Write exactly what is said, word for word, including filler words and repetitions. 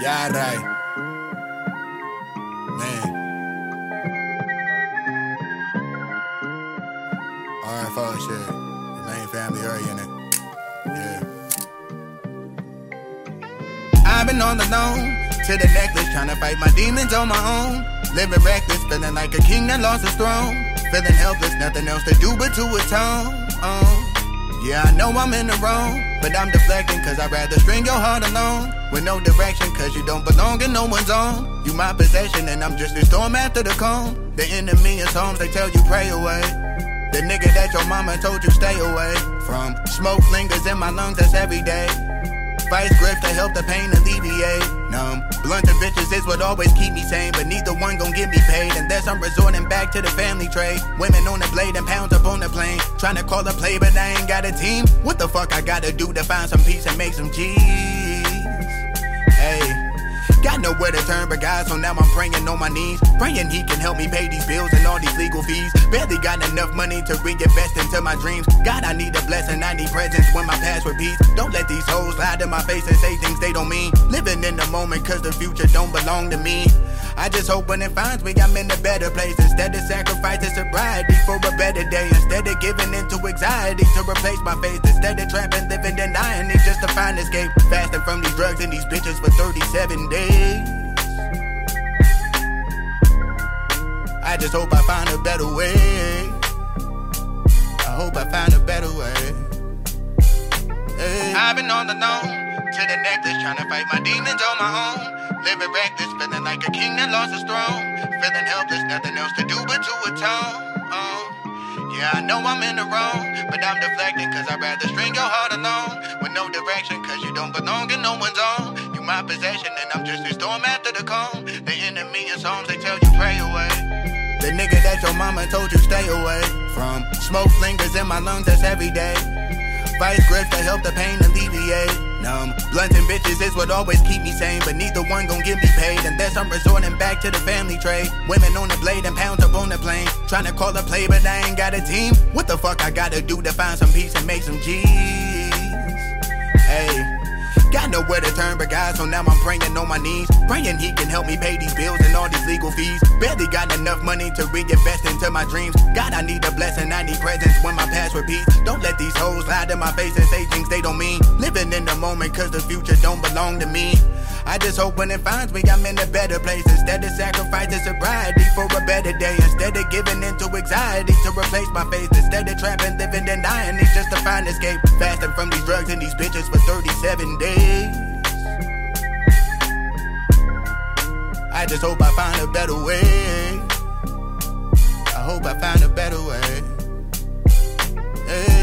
Yeah, right. Man. Alright, fuck shit. The main family area in it. Yeah. I've been on the loan to the necklace, trying to fight my demons on my own. Living reckless, feeling like a king that lost his throne. Feeling helpless, nothing else to do but to atone. Um, yeah, I know I'm in the wrong, but I'm deflecting cause I'd rather string your heart alone. With no direction cause you don't belong in no one's own. You my possession and I'm just a storm after the calm. The enemy is homes, they tell you pray away. The nigga that your mama told you stay away from. Smoke lingers in my lungs, that's every day. Vice grips to help the pain alleviate. Numb, blunt and bitches is what always keep me sane, but neither one gon' get me paid unless I'm resorting back to the family trade. Women on the blade and pounds up on the plane, trying to call a play but I ain't got a team. What the fuck I gotta do to find some peace and make some G's? Hey, got nowhere to turn but God, so now I'm praying on my knees, praying he can help me pay these bills and all these legal fees. Barely got enough money to reinvest into my dreams. God, I need a blessing, I need presence when my past repeats. Don't let these hoes lie to my face and say things they don't mean. Living in the moment cause the future don't belong to me. I just hope when it finds me I'm in a better place. Instead of sacrificing sobriety for a better day. Instead of giving into anxiety to replace my faith. Instead of trapping, living, denying it just to find escape. Fasting from these drugs and these bitches for thirty-seven days. I just hope I find a better way. I hope I find a better way. Hey. I've been on the loan to the necklace, trying to fight my demons on my own. Living reckless, feeling like a king that lost his throne. Feeling helpless, nothing else to do but to atone. Oh. Yeah, I know I'm in the wrong, but I'm deflecting cause I'd rather string your heart alone. With no direction cause you don't belong in no one's own. You my possession and I'm just a storm after the calm. The enemy is homes, they tell you pray away. The nigga that your mama told you stay away from. Smoke lingers in my lungs, that's every day. Vice grips to help the pain alleviate. Numb, blunt and bitches is what always keep me sane, but neither one gon' get me paid unless I'm resorting back to the family trade. Women on the blade and pounds up on the plane, trying to call a play but I ain't got a team. What the fuck I gotta do to find some peace and make some G's? Hey. Got nowhere to turn but God, so now I'm praying on my knees, praying he can help me pay these bills and all these legal fees. Barely got enough money to reinvest into my dreams. God, I need a blessing, I need presence when my past repeats. Don't let these hoes lie to my face and say things they don't mean. Living in the moment cause the future don't belong to me. I just hope when it finds me I'm in a better place. Instead of sacrificing sobriety for a better day. Instead of giving into anxiety to replace my faith. Instead of trapping, living, denying it just to find escape. Fasting from these drugs and these bitches for thirty-seven days. I just hope I find a better way. I hope I find a better way. Hey.